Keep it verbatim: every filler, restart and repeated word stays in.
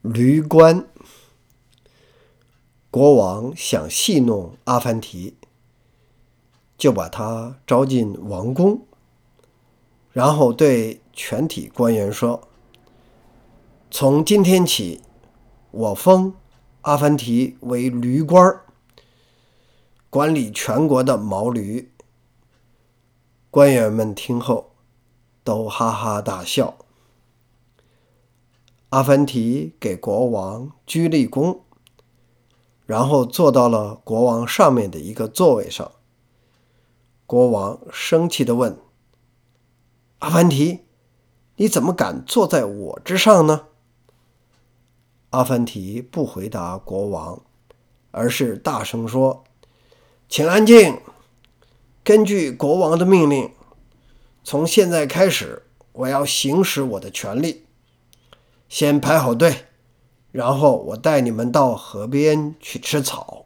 驴关。国王想戏弄阿凡提，就把他招进王宫，然后对全体官员说：从今天起，我封阿凡提为驴官，管理全国的毛驴。官员们听后都哈哈大笑。阿凡提给国王鞠了一躬，然后坐到了国王上面的一个座位上。国王生气地问：阿凡提，你怎么敢坐在我之上呢？阿凡提不回答国王，而是大声说：请安静，根据国王的命令，从现在开始，我要行使我的权利。先排好队，然后我带你们到河边去吃草。